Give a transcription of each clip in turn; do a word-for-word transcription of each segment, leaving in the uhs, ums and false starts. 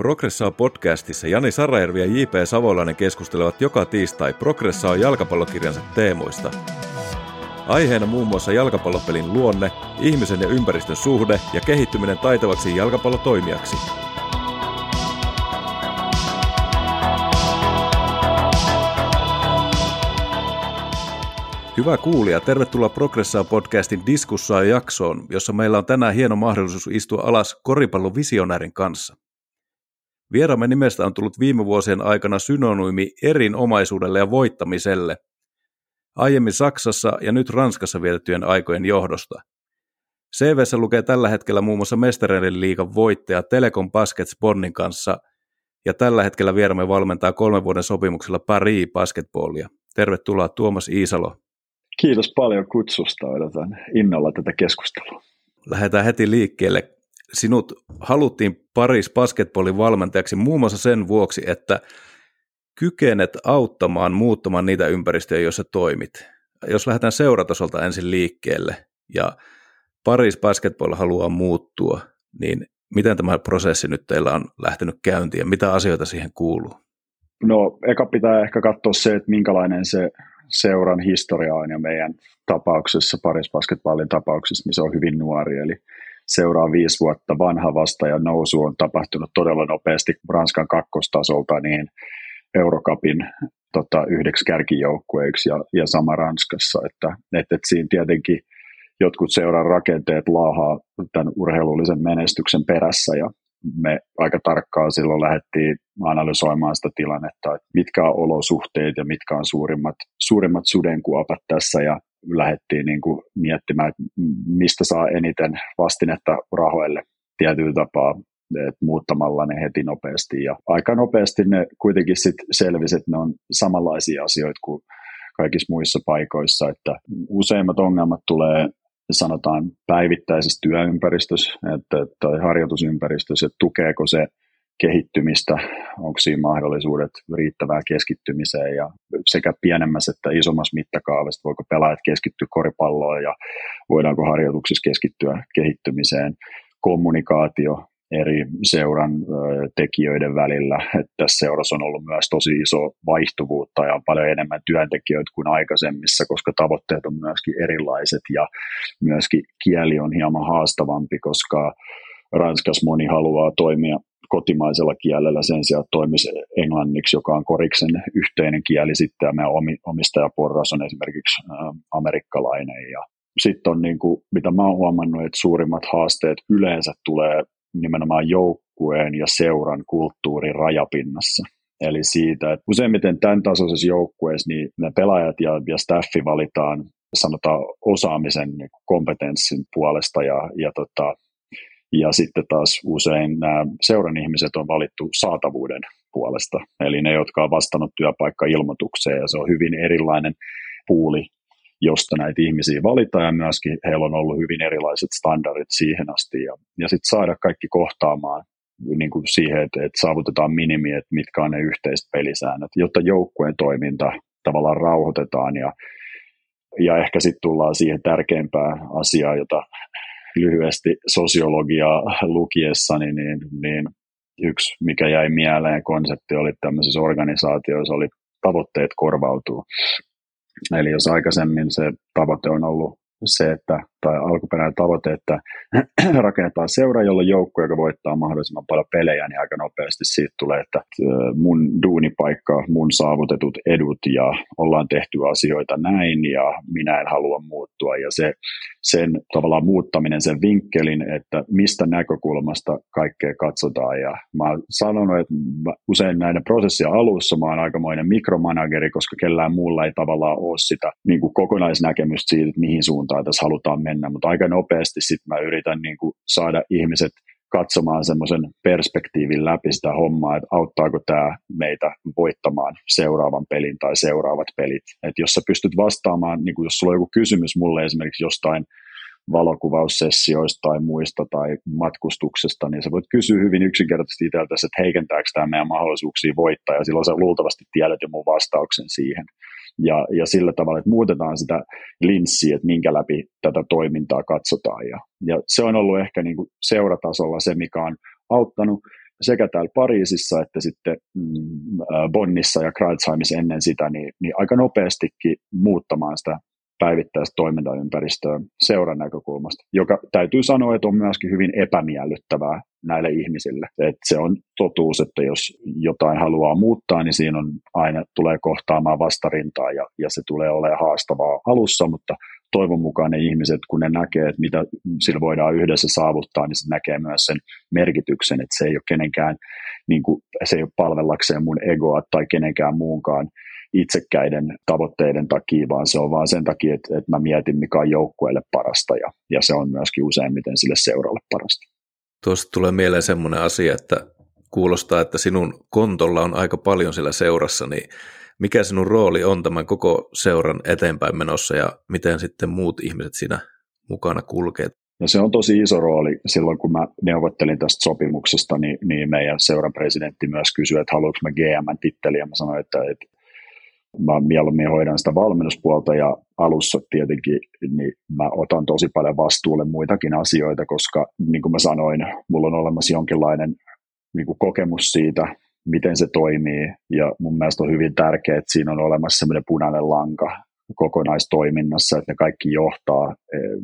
Progressaa podcastissa Jani Sarajärvi ja J P Savolainen keskustelevat joka tiistai Progressaa jalkapallokirjansa teemoista. Aiheena muun muassa jalkapallopelin luonne, ihmisen ja ympäristön suhde ja kehittyminen taitavaksi jalkapallotoimijaksi. Hyvä kuulija, tervetuloa Progressaa podcastin Diskussaa-jaksoon, jossa meillä on tänään hieno mahdollisuus istua alas koripallon visionäärin kanssa. Vieraamme nimestä on tullut viime vuosien aikana synonyymi erinomaisuudelle ja voittamiselle. Aiemmin Saksassa ja nyt Ranskassa vietettyjen aikojen johdosta. C V:ssä lukee tällä hetkellä muun muassa Mestareiden liigan voittaja Telekom Baskets Bonnin kanssa, ja tällä hetkellä vieraamme valmentaa kolmen vuoden sopimuksella Paris Basketballia. Tervetuloa Tuomas Iisalo. Kiitos paljon kutsusta, odotan innolla tätä keskustelua. Lähdetään heti liikkeelle. Sinut haluttiin Paris Basketballin valmentajaksi muun muassa sen vuoksi, että kykenet auttamaan muuttamaan niitä ympäristöjä, joissa toimit. Jos lähdetään seuratasolta ensin liikkeelle ja Paris Basketball haluaa muuttua, niin miten tämä prosessi nyt teillä on lähtenyt käyntiin ja mitä asioita siihen kuuluu? No, eka pitää ehkä katsoa se, että minkälainen se seuran historia on, ja meidän tapauksessa, Paris Basketballin tapauksessa, niin se on hyvin nuori, eli seuraa viisi vuotta vanha vasta, ja nousu on tapahtunut todella nopeasti Ranskan kakkostasolta niin Eurocupin tota, yhdeksi kärkijoukkueeksi ja, ja sama Ranskassa, että, että, että siinä tietenkin jotkut seuran rakenteet laahaa tämän urheilullisen menestyksen perässä, ja me aika tarkkaan silloin lähdettiin analysoimaan sitä tilannetta, että mitkä on olosuhteet ja mitkä on suurimmat, suurimmat sudenkuopat tässä, ja lähdettiin niin kuin miettimään, että mistä saa eniten vastinetta rahoille tietyllä tapaa, että muuttamalla ne heti nopeasti. Ja aika nopeasti ne kuitenkin sit selvisi, että ne on samanlaisia asioita kuin kaikissa muissa paikoissa, että useimmat ongelmat tulee sanotaan päivittäisessä työympäristössä että, tai harjoitusympäristössä, että tukeeko se kehittymistä, onko siinä mahdollisuudet riittävää keskittymiseen ja sekä pienemmässä että isommassa mittakaavassa, voiko pelaajat keskittyä koripalloon ja voidaanko harjoituksissa keskittyä kehittymiseen, kommunikaatio eri seuran ö, tekijöiden välillä. Että tässä seurassa on ollut myös tosi iso vaihtuvuutta ja on paljon enemmän työntekijöitä kuin aikaisemmissa, koska tavoitteet on myöskin erilaiset ja myöskin kieli on hieman haastavampi, koska Ranskassa moni haluaa toimia kotimaisella kielellä sen sijaan, että toimisi englanniksi, joka on koriksen yhteinen kieli sitten, ja meidän omistajaporras on esimerkiksi ä, amerikkalainen. Ja sitten on, niin kuin, mitä mä oon huomannut, että suurimmat haasteet yleensä tulee nimenomaan joukkueen ja seuran kulttuurin rajapinnassa. Eli siitä, että useimmiten tämän tasoisessa joukkueessa niin ne pelaajat ja, ja staffi valitaan sanotaan osaamisen niin kompetenssin puolesta ja, ja, tota, ja sitten taas usein nämä seuran ihmiset on valittu saatavuuden puolesta. Eli ne, jotka on vastannut työpaikka-ilmoitukseen, ja se on hyvin erilainen puuli, josta näitä ihmisiä valitaan, ja myöskin heillä on ollut hyvin erilaiset standardit siihen asti, ja, ja sitten saada kaikki kohtaamaan niin kuin siihen, että, että saavutetaan minimi, että mitkä on ne yhteiset pelisäännöt, jotta joukkueen toiminta tavallaan rauhoitetaan, ja, ja ehkä sitten tullaan siihen tärkeimpään asiaan, jota lyhyesti sosiologiaa lukiessani, niin, niin yksi, mikä jäi mieleen konsepti oli tämmöisissä organisaatioissa, oli tavoitteet korvautuu. Eli jos aikaisemmin se tavoite on ollut se, että, tai alkuperäinen tavoite, että rakennetaan seura, jolla joukko, joka voittaa mahdollisimman paljon pelejä, niin aika nopeasti siitä tulee, että mun duunipaikka, mun saavutetut edut ja ollaan tehty asioita näin ja minä en halua muuttua. Ja se, sen tavallaan muuttaminen, sen vinkkelin, että mistä näkökulmasta kaikkea katsotaan. Ja mä oon sanonut, että usein näiden prosessien alussa mä oon aikamoinen mikromanageri, koska kellään muulla ei tavallaan ole sitä niin kuin kokonaisnäkemystä siitä, että mihin suuntaan tässä halutaan mennä, mutta aika nopeasti sitten mä yritän niin kuin saada ihmiset katsomaan semmoisen perspektiivin läpi sitä hommaa, että auttaako tämä meitä voittamaan seuraavan pelin tai seuraavat pelit. Että jos sä pystyt vastaamaan, niin kuin jos sulla on joku kysymys mulle esimerkiksi jostain valokuvaussessioista tai muista tai matkustuksesta, niin sä voit kysyä hyvin yksinkertaisesti itseltäsi, että heikentääkö tämä meidän mahdollisuuksia voittaa, ja silloin sä luultavasti tiedät jo mun vastauksen siihen. Ja, ja sillä tavalla, että muutetaan sitä linssiä, että minkä läpi tätä toimintaa katsotaan. Ja, ja se on ollut ehkä niin kuin seuratasolla se, mikä on auttanut. sekä täällä Pariisissa että sitten Bonnissa ja Crailsheimissa ennen sitä, niin, niin aika nopeastikin muuttamaan sitä päivittäistä toimintaympäristöä seuran näkökulmasta, joka täytyy sanoa, että on myöskin hyvin epämiellyttävää näille ihmisille. Et se on totuus, että jos jotain haluaa muuttaa, niin siinä on aina tulee kohtaamaan vastarintaa ja, ja se tulee olemaan haastavaa alussa, mutta toivon mukaan ne ihmiset, kun ne näkee, että mitä sillä voidaan yhdessä saavuttaa, niin se näkee myös sen merkityksen, että se ei ole kenenkään, niin kuin, se ei ole palvellakseen mun egoa tai kenenkään muunkaan itsekkäiden tavoitteiden takia, vaan se on vaan sen takia, että, että mä mietin, mikä on joukkueelle parasta ja, ja se on myöskin useimmiten sille seuralle parasta. Tuosta tulee mieleen semmoinen asia, että kuulostaa, että sinun kontolla on aika paljon siellä seurassa, niin mikä sinun rooli on tämän koko seuran eteenpäin menossa ja miten sitten muut ihmiset siinä mukana kulkee? No se on tosi iso rooli. Silloin kun mä neuvottelin tästä sopimuksesta, niin, niin meidän seuran presidentti myös kysyi, että haluanko mä G M-titteliä. Mä sanoin, että, että mä mieluummin hoidan sitä valmennuspuolta ja alussa tietenkin niin mä otan tosi paljon vastuulle muitakin asioita, koska niin kuin mä sanoin, mulla on olemassa jonkinlainen niin kuin kokemus siitä, miten se toimii ja mun mielestä on hyvin tärkeää, että siinä on olemassa semmoinen punainen lanka kokonaistoiminnassa, että ne kaikki johtaa,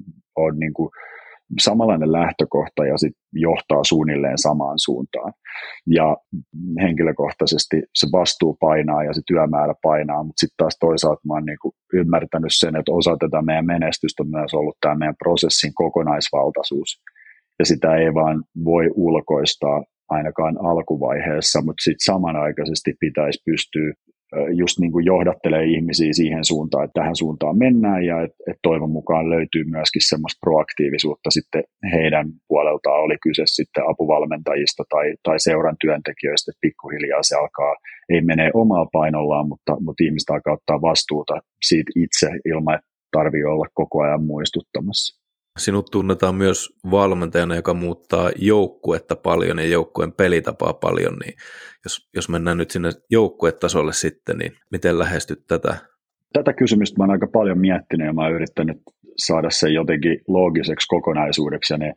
on niin kuin samanlainen lähtökohta ja sit johtaa suunnilleen samaan suuntaan. Ja henkilökohtaisesti se vastuu painaa ja se työmäärä painaa, mutta sitten taas toisaalta mä oon niinku ymmärtänyt sen, että osa tätä meidän menestystä on myös ollut tämä meidän prosessin kokonaisvaltaisuus. Ja sitä ei vaan voi ulkoistaa ainakaan alkuvaiheessa, mutta sitten samanaikaisesti pitäisi pystyä just niin kuin johdattelee ihmisiä siihen suuntaan, että tähän suuntaan mennään ja että et toivon mukaan löytyy myöskin semmoista proaktiivisuutta sitten heidän puoleltaan, oli kyse sitten apuvalmentajista tai, tai seuran työntekijöistä, että pikkuhiljaa se alkaa, ei mene omalla painollaan, mutta, mutta ihmiset alkaa ottaa vastuuta siitä itse ilman, että tarvii olla koko ajan muistuttamassa. Sinut tunnetaan myös valmentajana, joka muuttaa joukkuetta paljon ja joukkueen pelitapaa paljon, niin jos, jos mennään nyt sinne joukkuetasolle sitten, niin miten lähestyt tätä? Tätä kysymystä mä oon aika paljon miettinyt ja mä oon yrittänyt saada sen jotenkin loogiseksi kokonaisuudeksi ja ne,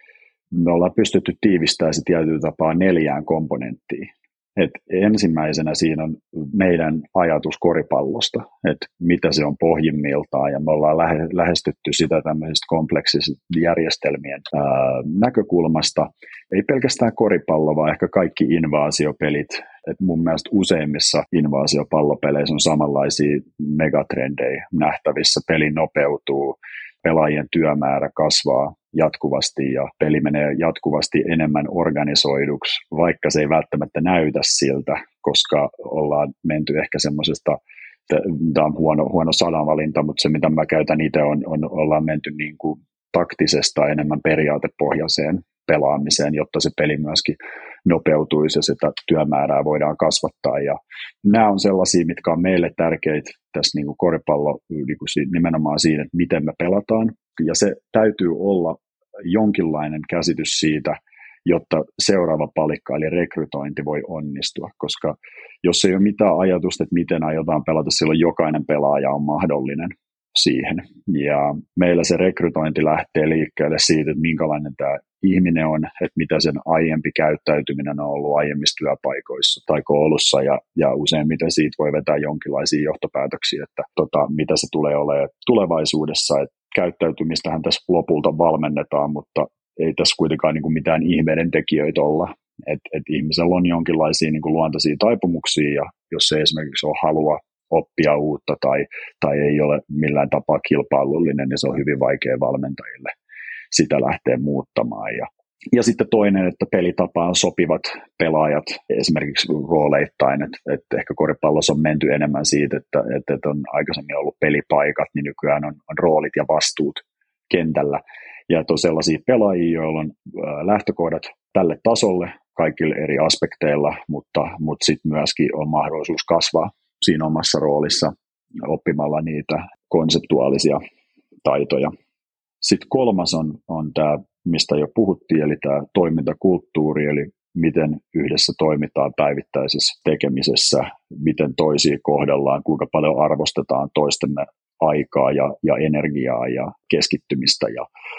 me ollaan pystytty tiivistämään se tietyllä tapaa neljään komponenttiin. Et ensimmäisenä siinä on meidän ajatus koripallosta, että mitä se on pohjimmiltaan, ja me ollaan lähe, lähestytty sitä tämmöisistä kompleksisista järjestelmien ää, näkökulmasta. Ei pelkästään koripallo, vaan ehkä kaikki invaasiopelit. Et mun mielestä useimmissa invaasiopallopeleissä on samanlaisia megatrendejä nähtävissä. Peli nopeutuu, pelaajien työmäärä kasvaa jatkuvasti ja peli menee jatkuvasti enemmän organisoiduksi, vaikka se ei välttämättä näytä siltä, koska ollaan menty ehkä semmoisesta, tämä on huono, huono sanavalinta, mutta se mitä mä käytän itse on, on ollaan menty niin kuin taktisesta enemmän periaatepohjaiseen pelaamiseen, jotta se peli myöskin nopeutuisi ja sitä työmäärää voidaan kasvattaa. Ja nämä on sellaisia, mitkä on meille tärkeitä tässä niin kuin koripallo niin kuin nimenomaan siinä, että miten me pelataan. Ja se täytyy olla jonkinlainen käsitys siitä, jotta seuraava palikka eli rekrytointi voi onnistua, koska jos ei ole mitään ajatusta, että miten aiotaan pelata, silloin jokainen pelaaja on mahdollinen siihen. Ja meillä se rekrytointi lähtee liikkeelle siitä, että minkälainen tämä ihminen on, että mitä sen aiempi käyttäytyminen on ollut aiemmissa työpaikoissa tai koulussa, ja, ja useimmiten siitä voi vetää jonkinlaisia johtopäätöksiä, että tota, mitä se tulee olemaan tulevaisuudessa, että käyttäytymistähän tässä lopulta valmennetaan, mutta ei tässä kuitenkaan niin kuin mitään ihmeiden tekijöitä olla, että et ihmisellä on jonkinlaisia niin kuin luontaisia taipumuksia, ja jos ei esimerkiksi ole halua oppia uutta tai, tai ei ole millään tapaa kilpailullinen, niin se on hyvin vaikea valmentajille sitä lähteä muuttamaan. Ja, ja sitten toinen, että pelitapaan sopivat pelaajat esimerkiksi rooleittain, että, että ehkä koripallossa on menty enemmän siitä, että, että on aikaisemmin ollut pelipaikat, niin nykyään on, on roolit ja vastuut kentällä. Ja että on sellaisia pelaajia, joilla on lähtökohdat tälle tasolle kaikilla eri aspekteilla, mutta, mutta sitten myöskin on mahdollisuus kasvaa siinä omassa roolissa oppimalla niitä konseptuaalisia taitoja. Sitten kolmas on, on tämä, mistä jo puhuttiin, eli tämä toimintakulttuuri, eli miten yhdessä toimitaan päivittäisessä tekemisessä, miten toisia kohdellaan, kuinka paljon arvostetaan toistemme aikaa ja, ja energiaa ja keskittymistä ja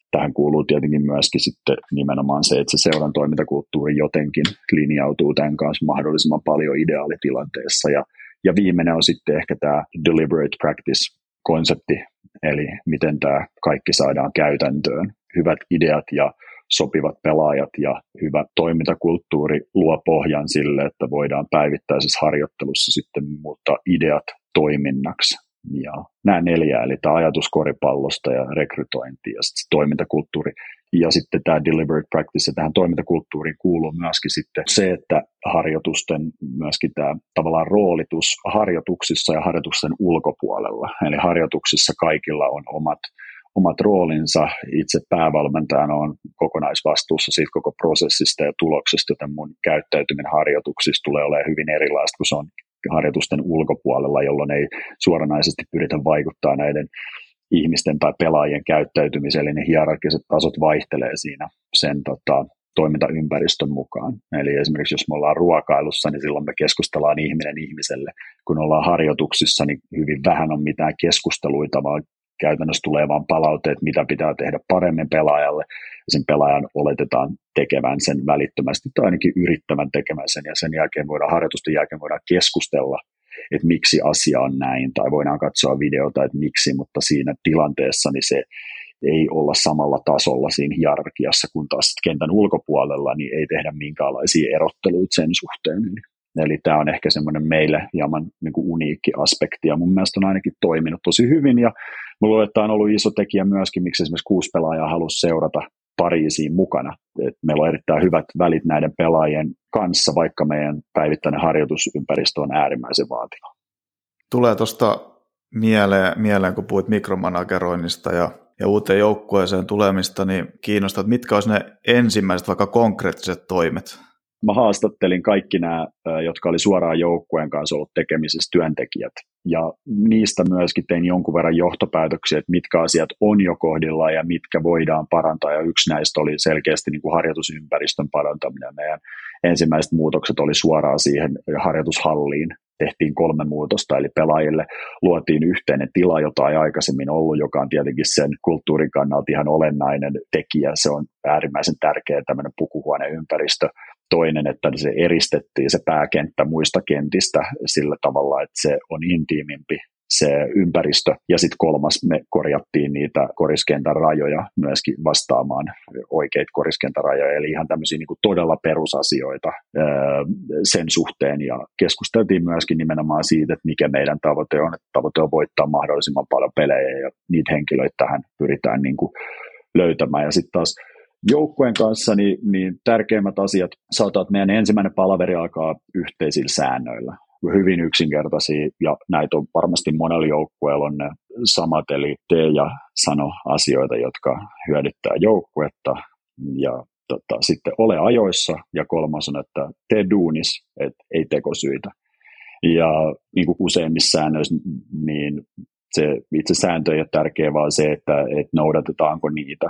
tähän kuuluu tietenkin myöskin sitten nimenomaan se, että se seuran toimintakulttuuri jotenkin linjautuu tämän kanssa mahdollisimman paljon ideaalitilanteessa. Ja, ja viimeinen on sitten ehkä tämä deliberate practice-konsepti, eli miten tämä kaikki saadaan käytäntöön. Hyvät ideat ja sopivat pelaajat ja hyvä toimintakulttuuri luo pohjan sille, että voidaan päivittäisessä harjoittelussa sitten muuttaa ideat toiminnaksi. Ja nämä neljä, eli tämä ajatus koripallosta ja rekrytointi ja sitten toimintakulttuuri ja sitten tämä deliberate practice, ja tähän toimintakulttuuriin kuuluu myöskin sitten se, että harjoitusten myöskin tämä tavallaan roolitus harjoituksissa ja harjoitusten ulkopuolella. Eli harjoituksissa kaikilla on omat omat roolinsa. Itse päävalmentajana on kokonaisvastuussa siitä koko prosessista ja tuloksesta, joten mun käyttäytyminen harjoituksissa tulee olemaan hyvin erilaista, kun se on harjoitusten ulkopuolella, jolloin ei suoranaisesti pyritä vaikuttaa näiden ihmisten tai pelaajien käyttäytymiseen, eli ne hierarkiset tasot vaihtelee siinä sen tota, toimintaympäristön mukaan. Eli esimerkiksi jos me ollaan ruokailussa, niin silloin me keskustellaan ihminen ihmiselle. Kun ollaan harjoituksissa, niin hyvin vähän on mitään keskusteluita, vaan käytännössä tulee vaan palautteet, mitä pitää tehdä paremmin pelaajalle, ja sen pelaajan oletetaan tekevän sen välittömästi, tai ainakin yrittävän tekemään sen, ja sen jälkeen voidaan, harjoitusten jälkeen voidaan keskustella, että miksi asia on näin, tai voidaan katsoa videota, että miksi, mutta siinä tilanteessa niin se ei olla samalla tasolla siinä hierarkiassa, kun taas kentän ulkopuolella, niin ei tehdä minkäänlaisia erotteluita sen suhteen. Eli tämä on ehkä semmoinen meille hieman niin kuin uniikki aspekti, ja mun mielestä on ainakin toiminut tosi hyvin, ja mulla luulen, että on ollut iso tekijä myöskin, miksi esimerkiksi kuusi pelaajaa halusi seurata Pariisiin mukana. Et meillä on erittäin hyvät välit näiden pelaajien kanssa, vaikka meidän päivittäinen harjoitusympäristö on äärimmäisen vaativa. Tulee tuosta mieleen, mieleen, kun puhuit mikromanageroinnista ja, ja uuteen joukkueeseen tulemista, niin kiinnostaa, että mitkä olisi ne ensimmäiset vaikka konkreettiset toimet? Mä haastattelin kaikki nämä, jotka oli suoraan joukkueen kanssa ollut tekemisissä työntekijät, ja niistä myöskin tein jonkun verran johtopäätöksiä, että mitkä asiat on jo kohdillaan ja mitkä voidaan parantaa, ja yksi näistä oli selkeästi niin kuin harjoitusympäristön parantaminen. Meidän ensimmäiset muutokset oli suoraan siihen harjoitushalliin. Tehtiin kolme muutosta, eli pelaajille luotiin yhteinen tila, jota ei aikaisemmin ollut, joka on tietenkin sen kulttuurin kannalta ihan olennainen tekijä. Se on äärimmäisen tärkeä tämmöinen pukuhuoneympäristö. Toinen, että se eristettiin se pääkenttä muista kentistä sillä tavalla, että se on intiimimpi se ympäristö. Ja sitten kolmas, me korjattiin niitä koriskentän rajoja myöskin vastaamaan oikeita koriskentän rajoja. Eli ihan tämmöisiä niin kuin todella perusasioita sen suhteen. Ja keskusteltiin myöskin nimenomaan siitä, että mikä meidän tavoite on. Että tavoite on voittaa mahdollisimman paljon pelejä, ja niitä henkilöitä tähän pyritään niin kuin löytämään. Ja sitten taas joukkueen kanssa niin, niin tärkeimmät asiat, sanotaan, että meidän ensimmäinen palaveri alkaa yhteisillä säännöillä. Hyvin yksinkertaisia, ja näitä on varmasti monella joukkueella on ne samat, eli tee ja sano asioita, jotka hyödyttää joukkuetta, ja tota, sitten ole ajoissa, ja kolmas on, että tee duunis, että ei tekosyitä. Ja niin kuin useimmissa säännöissä, niin se itse sääntö ei ole tärkeä, vaan se, että, että noudatetaanko niitä.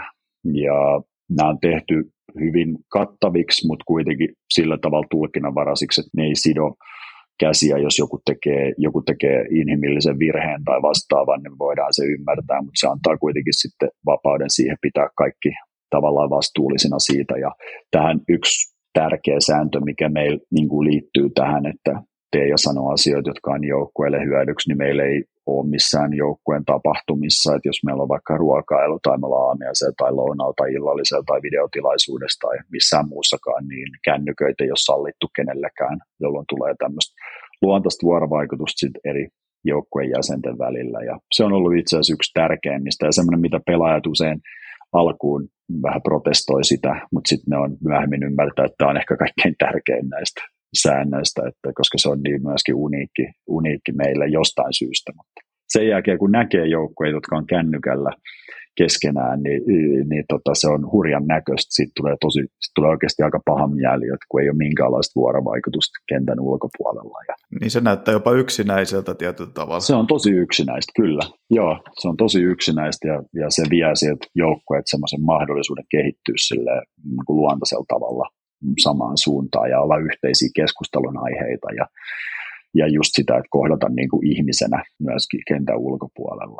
Ja nämä on tehty hyvin kattaviksi, mutta kuitenkin sillä tavalla tulkinnanvaraisiksi, että ne ei sido käsiä, jos joku tekee, joku tekee inhimillisen virheen tai vastaavan, niin voidaan se ymmärtää, mutta se antaa kuitenkin sitten vapauden siihen pitää kaikki tavallaan vastuullisina siitä. Ja tähän yksi tärkeä sääntö, mikä meillä niin kuin liittyy tähän, että tee ja sano asioita, jotka on joukkueelle hyödyksi, niin meillä ei ole missään joukkueen tapahtumissa, että jos meillä on vaikka ruokailu tai me ollaan aamiaisella tai lounalla tai illallisella tai videotilaisuudessa tai missään muussakaan, niin kännyköitä ei ole sallittu kenellekään, jolloin tulee tämmöistä luontaista vuorovaikutusta sit eri joukkueen jäsenten välillä. Ja se on ollut itse asiassa yksi tärkeimmistä ja semmoinen, mitä pelaajat usein alkuun vähän protestoi sitä, mutta sitten ne on myöhemmin ymmärtää, että tämä on ehkä kaikkein tärkein näistä säännöistä, että koska se on niin myöskin uniikki, uniikki meille jostain syystä. Mutta sen jälkeen, kun näkee joukkueita, jotka on kännykällä keskenään, niin, niin tota, se on hurjan näköistä. Siitä tulee, tosi, siitä tulee oikeasti aika paha mieli, kun ei ole minkäänlaista vuorovaikutusta kentän ulkopuolella. Ja niin se näyttää jopa yksinäiseltä tietyllä tavalla. Se on tosi yksinäistä, kyllä. Joo, se on tosi yksinäistä ja, ja se vie sieltä joukkueet semmoisen mahdollisuuden kehittyä silleen, niin kuin luontaisella tavalla samaan suuntaan ja olla yhteisiä keskustelun aiheita ja, ja just sitä, että kohdata niin kuin ihmisenä myöskin kentän ulkopuolella.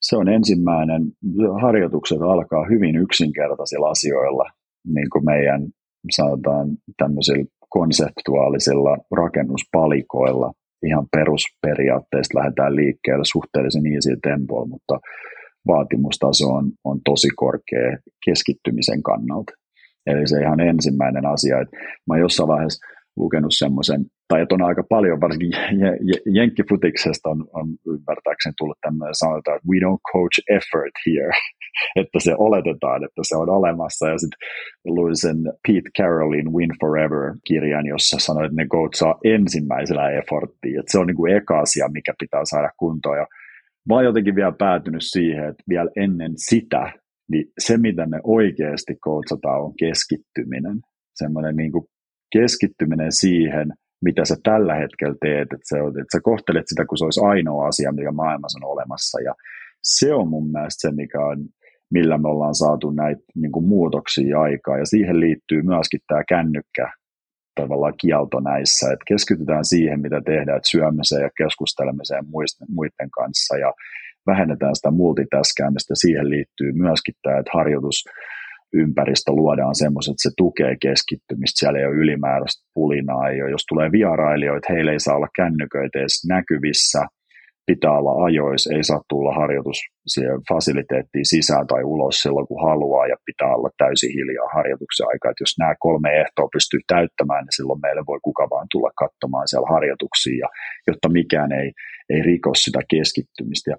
Se on ensimmäinen, harjoitukset alkaa hyvin yksinkertaisilla asioilla, niin kuin meidän sanotaan tämmöisillä konseptuaalisilla rakennuspalikoilla. Ihan perusperiaatteista lähdetään liikkeelle suhteellisen easy tempolla, mutta vaatimustaso on, on tosi korkea keskittymisen kannalta. Eli se ihan ensimmäinen asia, että mä oon jossain vaiheessa lukenut semmoisen, tai että on aika paljon, varsinkin jenkkifutiksesta on, on ymmärtääkseni tullut tämmöinen sanotaan, että we don't coach effort here, että se oletetaan, että se on olemassa, ja sitten luin sen Pete Carrollin Win Forever-kirjan, jossa sanoi, että ne coachaa ensimmäisellä efforttiin, että se on niin kuin eka asia, mikä pitää saada kuntoon, ja mä oon jotenkin vielä päätynyt siihen, että vielä ennen sitä, niin se, mitä me oikeasti coachataan, on keskittyminen. Semmoinen niin kuin keskittyminen siihen, mitä sä tällä hetkellä teet, että sä, että sä kohtelet sitä, kun se olisi ainoa asia, mikä maailmassa on olemassa. Ja se on mun mielestä se, mikä on, millä me ollaan saatu näitä niin kuin muutoksia aikaa. Ja siihen liittyy myöskin tämä kännykkä, tavallaan kielto näissä, että keskitytään siihen, mitä tehdään, että syömiseen ja keskustelemiseen muiden kanssa ja vähennetään sitä multitaskäämistä. Siihen liittyy myöskin tämä, että harjoitusympäristö luodaan semmoiset, että se tukee keskittymistä, siellä ei ole ylimääräistä pulinaa, ei ole. Jos tulee vierailijoita, heillä ei saa olla kännyköitä edes näkyvissä, pitää olla ajoissa, ei saa tulla harjoitus siihen fasiliteettiin sisään tai ulos silloin, kun haluaa, ja pitää olla täysin hiljaa harjoituksen aikaa. Että jos nämä kolme ehtoa pystyy täyttämään, niin silloin meille voi kuka vaan tulla katsomaan siellä harjoituksia, ja, jotta mikään ei, ei riko sitä keskittymistä. Ja,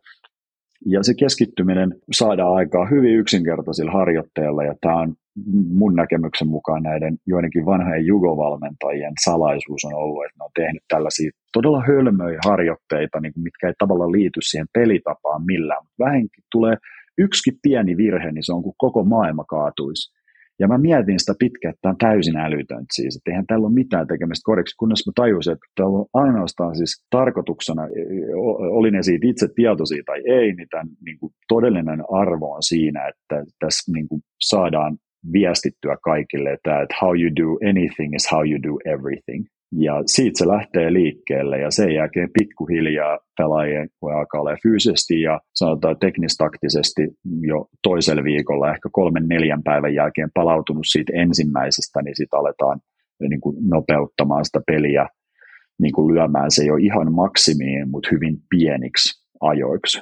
ja se keskittyminen saadaan aikaa hyvin yksinkertaisilla harjoitteilla, ja tämä on mun näkemyksen mukaan näiden joidenkin vanhojen jugovalmentajien salaisuus on ollut, että ne on tehnyt tällaisia todella hölmöjä harjoitteita, niin kuin mitkä ei tavallaan liity siihen pelitapaan millään. Vähänkin tulee yksikin pieni virhe, niin se on kuin koko maailma kaatuisi. Ja mä mietin sitä pitkään, että tämä on täysin älytöntä siis, että eihän täällä ole mitään tekemistä kodeksi, kunnes mä tajusin, että täällä on ainoastaan siis tarkoituksena, oli ne siitä itse tietoisia tai ei, niin tämän niin kuin todellinen arvo on siinä, että tässä niin kuin saadaan viestittyä kaikille, että how you do anything is how you do everything. Ja siitä se lähtee liikkeelle, ja sen jälkeen pikkuhiljaa pelaajien voi alkaa olla fyysisesti ja sanotaan teknistaktisesti jo toisella viikolla, ehkä kolmen neljän päivän jälkeen palautunut siitä ensimmäisestä, niin sitten aletaan niin kuin nopeuttamaan sitä peliä, niin kuin lyömään se jo ihan maksimiin, mutta hyvin pieniksi ajoiksi,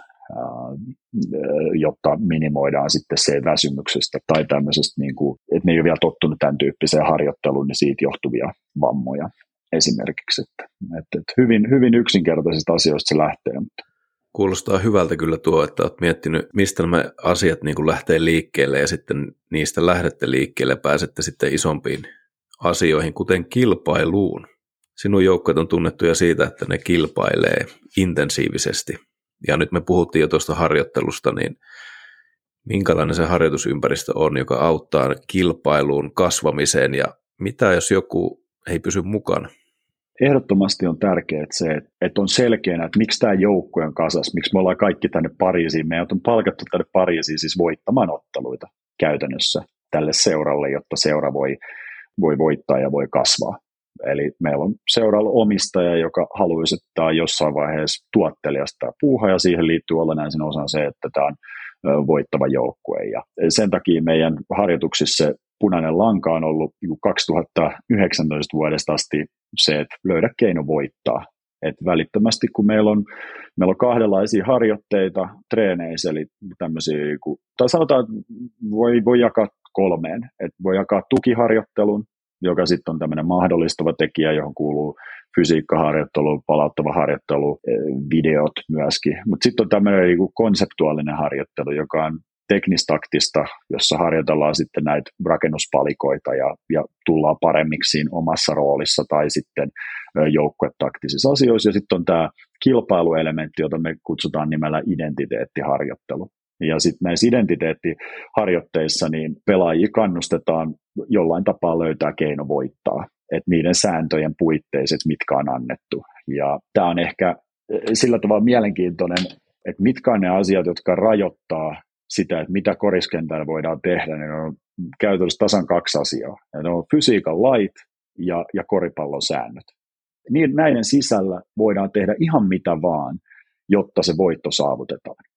jotta minimoidaan sitten se väsymyksestä tai tämmöisestä, niin kuin, että ne ei ole vielä tottunut tämän tyyppiseen harjoitteluun, niin siitä johtuvia vammoja esimerkiksi. Että, että, että hyvin, hyvin yksinkertaisista asioista se lähtee. Kuulostaa hyvältä kyllä tuo, että olet miettinyt, mistä nämä asiat niin kuin lähtee liikkeelle, ja sitten niistä lähdette liikkeelle, pääsette sitten isompiin asioihin, kuten kilpailuun. Sinun joukkueet on tunnettuja siitä, että ne kilpailee intensiivisesti. Ja nyt me puhuttiin jo tuosta harjoittelusta, niin minkälainen se harjoitusympäristö on, joka auttaa kilpailuun, kasvamiseen, ja mitä jos joku ei pysy mukana? Ehdottomasti on tärkeää se, että on selkeänä, että miksi tämä joukkue on kasas, miksi me ollaan kaikki tänne Pariisiin. Meidät on palkattu tänne Pariisiin siis voittamaan otteluita käytännössä tälle seuralle, jotta seura voi, voi voittaa ja voi kasvaa. Eli meillä on seuralla omistaja, joka haluaisi, että tämä on jossain vaiheessa tuottelijasta tämä puuha, ja siihen liittyy olennaisen osan se, että tämä on voittava joukkue. Ja sen takia meidän harjoituksissa punainen lanka on ollut kaksituhattayhdeksäntoista vuodesta asti se, että löydä keino voittaa. Et välittömästi, kun meillä on, meillä on kahdenlaisia harjoitteita treeneissä, eli tämmöisiä, tai sanotaan, että voi, voi jakaa kolmeen. Et voi jakaa tukiharjoittelun, joka sitten on tämmöinen mahdollistava tekijä, johon kuuluu fysiikkaharjoittelu, palauttava harjoittelu, videot myöskin. Mutta sitten on tämmöinen niinku konseptuaalinen harjoittelu, joka on teknistaktista, jossa harjoitellaan sitten näitä rakennuspalikoita ja, ja tullaan paremmiksi siinä omassa roolissa tai sitten joukkuetaktisissa asioissa. Ja sitten on tämä kilpailuelementti, jota me kutsutaan nimellä identiteettiharjoittelu. Ja sitten näissä identiteettiharjoitteissa niin pelaajia kannustetaan jollain tapaa löytää keino voittaa, että niiden sääntöjen puitteissa, mitkä on annettu. Ja tämä on ehkä sillä tavalla mielenkiintoinen, että mitkä on ne asiat, jotka rajoittaa sitä, että mitä koriskentällä voidaan tehdä, niin on käytännössä tasan kaksi asiaa. Ja ne on fysiikan lait ja, ja koripallon säännöt. Niin, näiden sisällä voidaan tehdä ihan mitä vaan, jotta se voitto saavutetaan.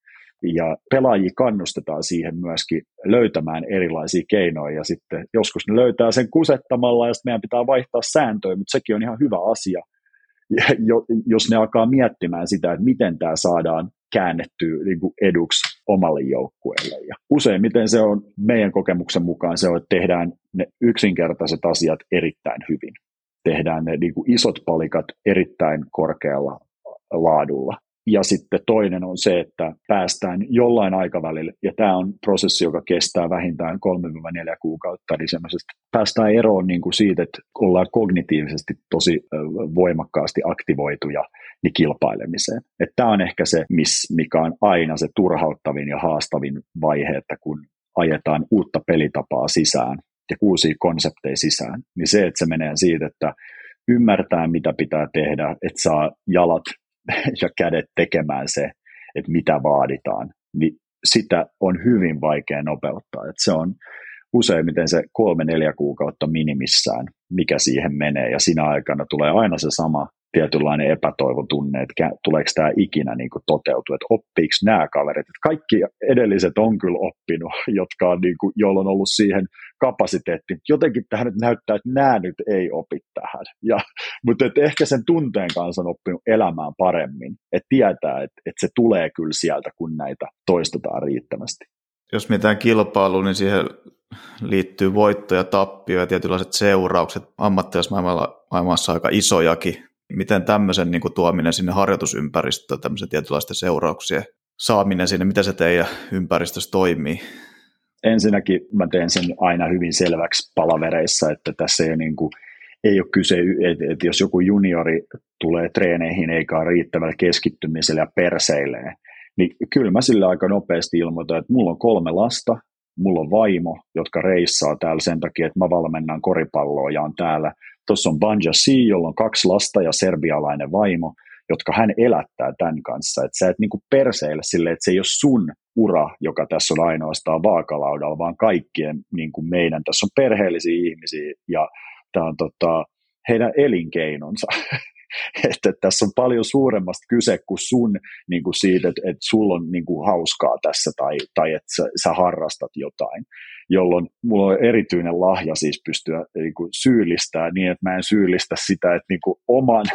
ja pelaajia kannustetaan siihen myöskin löytämään erilaisia keinoja, ja sitten joskus ne löytää sen kusettamalla, ja sitten meidän pitää vaihtaa sääntöjä, mutta sekin on ihan hyvä asia, ja jos ne alkaa miettimään sitä, että miten tämä saadaan käännettyä niin kuin eduksi omalle joukkueelle. Ja useimmiten se on meidän kokemuksen mukaan se on, että tehdään ne yksinkertaiset asiat erittäin hyvin. Tehdään ne niin kuin isot palikat erittäin korkealla laadulla. Ja sitten toinen on se, että päästään jollain aikavälillä, ja tämä on prosessi, joka kestää vähintään kolme neljä kuukautta, eli semmoisesta päästään eroon niin kuin siitä, että ollaan kognitiivisesti tosi voimakkaasti aktivoituja niin kilpailemiseen. Tämä on ehkä se, mikä on aina se turhauttavin ja haastavin vaihe, että kun ajetaan uutta pelitapaa sisään ja uusia konsepteja sisään, niin se, että se menee siitä, että ymmärtää, mitä pitää tehdä, että saa jalat ja kädet tekemään se, että mitä vaaditaan, niin sitä on hyvin vaikea nopeuttaa. Että se on useimmiten se kolme neljä kuukautta minimissään, mikä siihen menee, ja siinä aikana tulee aina se sama tietynlainen epätoivotunne, että tuleeko tämä ikinä niin kuin toteutua, että oppiiko nämä kaverit. Että kaikki edelliset on kyllä oppinut, jotka on niin kuin, joilla on ollut siihen kapasiteetti. Jotenkin tähän nyt näyttää, että nämä nyt ei opi tähän. Ja, mutta että ehkä sen tunteen kanssa on oppinut elämään paremmin, että tietää, että, että se tulee kyllä sieltä, kun näitä toistetaan riittävästi. Jos mitään kilpailua, niin siihen liittyy voitto ja tappio ja tietynlaiset seuraukset ammattilaismaailmassa aika isojakin. Miten tämmöisen niin kuin tuominen sinne harjoitusympäristöön, tämmöisen tietynlaisten seurauksien saaminen sinne, miten se teidän ympäristössä toimii? Ensinnäkin mä teen sen aina hyvin selväksi palavereissa, että tässä ei ole, niin kuin, ei ole kyse, että, että jos joku juniori tulee treeneihin eikä ole riittävällä keskittymisellä ja perseilee, niin kyllä mä sille aika nopeasti ilmoitan, että mulla on kolme lasta, mulla on vaimo, jotka reissaa täällä sen takia, että mä valmennan koripalloa ja on täällä. Tuossa on Banja C, jolla on kaksi lasta ja serbialainen vaimo, jotka hän elättää tämän kanssa. Että sä et niinku perseile silleen, että se ei ole sun ura, joka tässä on ainoastaan vaakalaudalla, vaan kaikkien niinku meidän. Tässä on perheellisiä ihmisiä ja tämä on tota, heidän elinkeinonsa. Että tässä on paljon suuremmasta kyse kuin sun niin kuin siitä, että, että sulla on niin kuin hauskaa tässä tai, tai että sä, sä harrastat jotain, jolloin mulla on erityinen lahja siis pystyä niin kuin syyllistämään niin, että mä en syyllistä sitä, että niin kuin oman,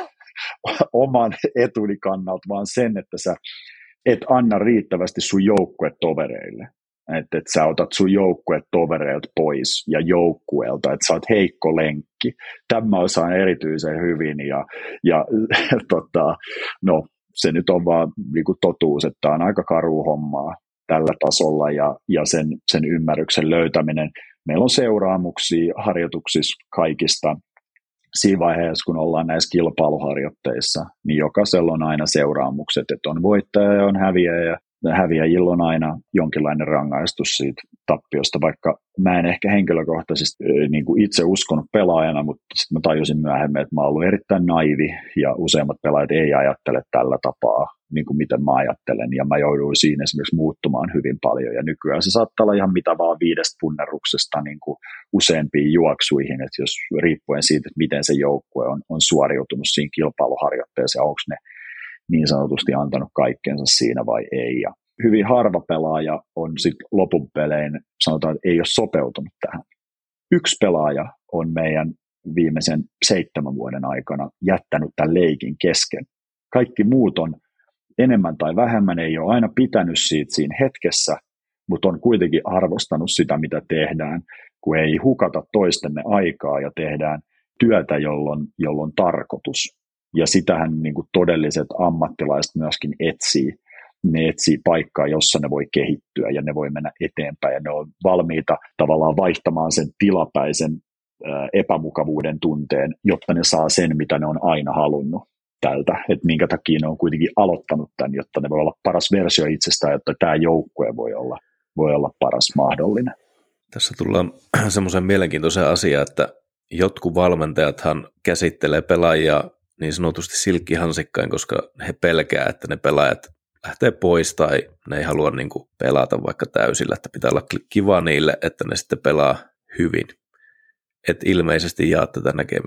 oman etuni kannalta, vaan sen, että sä et anna riittävästi sun joukkuetovereille. Että et sä otat sun joukkuetovereilta pois ja joukkueelta, että sä oot heikko lenkki. Tämä osaan erityisen hyvin ja, ja tota, no, se nyt on vaan niinku totuus, että tämä on aika karu hommaa tällä tasolla ja, ja sen, sen ymmärryksen löytäminen. Meillä on seuraamuksia harjoituksissa kaikista. Siinä vaiheessa, kun ollaan näissä kilpailuharjoitteissa, niin jokaisella on aina seuraamukset, että on voittaja ja on häviäjä ja häviäjillä on aina jonkinlainen rangaistus siitä tappiosta, vaikka mä en ehkä henkilökohtaisesti niin kuin itse uskonut pelaajana, mutta sitten mä tajusin myöhemmin, että mä oon ollut erittäin naivi ja useimmat pelaajat ei ajattele tällä tapaa, niin kuin miten mä ajattelen, ja mä jouduin siinä esimerkiksi muuttumaan hyvin paljon, ja nykyään se saattaa olla ihan mitä vaan viidestä punneruksesta niin kuin useampiin juoksuihin, että jos riippuen siitä, että miten se joukkue on, on suoriutunut siinä kilpailuharjoitteessa, ja onko ne niin sanotusti antanut kaikkensa siinä vai ei. Ja hyvin harva pelaaja on sitten lopun pelein, sanotaan, että ei ole sopeutunut tähän. Yksi pelaaja on meidän viimeisen seitsemän vuoden aikana jättänyt tämän leikin kesken. Kaikki muut on enemmän tai vähemmän, ei ole aina pitänyt siitä siinä hetkessä, mutta on kuitenkin arvostanut sitä, mitä tehdään, kun ei hukata toistemme aikaa ja tehdään työtä, jolloin, jolloin tarkoitus. Ja sitähän niin kuin todelliset ammattilaiset myöskin etsii. Ne etsii paikkaa, jossa ne voi kehittyä ja ne voi mennä eteenpäin. Ja ne on valmiita tavallaan vaihtamaan sen tilapäisen ää, epämukavuuden tunteen, jotta ne saa sen, mitä ne on aina halunnut tältä. Että minkä takia ne on kuitenkin aloittanut tämän, jotta ne voi olla paras versio itsestään, jotta tämä joukkue voi olla, voi olla paras mahdollinen. Tässä tullaan semmoisen mielenkiintoisen asiaan, että jotkut valmentajathan käsittelee pelaajia niin sanotusti silkkihansikkain, koska he pelkää, että ne pelaajat lähtee pois tai ne ei halua niin kuin pelata vaikka täysillä, että pitää olla kiva niille, että ne sitten pelaa hyvin. Et ilmeisesti jaa tätä näkemystä.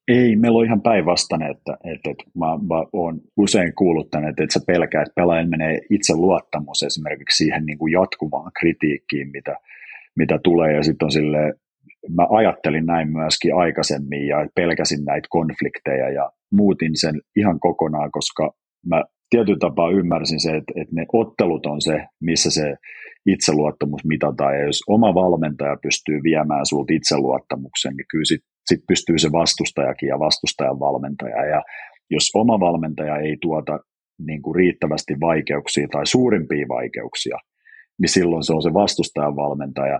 Ei, meillä on ihan päinvastainen, että, että, että mä, mä oon usein kuullut tänne, että, että sä pelkää, että pelaajan menee itse luottamus esimerkiksi siihen niin kuin jatkuvaan kritiikkiin, mitä, mitä tulee, ja sitten on silleen, mä ajattelin näin myöskin aikaisemmin ja pelkäsin näitä konflikteja ja muutin sen ihan kokonaan, koska mä tietyllä tapaa ymmärsin se, että, että ne ottelut on se, missä se itseluottamus mitataan, ja jos oma valmentaja pystyy viemään sulta itseluottamuksen, niin kyllä sit, sit pystyy se vastustajakin ja vastustajan valmentaja, ja jos oma valmentaja ei tuota niin kuin riittävästi vaikeuksia tai suurimpia vaikeuksia, niin silloin se on se vastustajan valmentaja,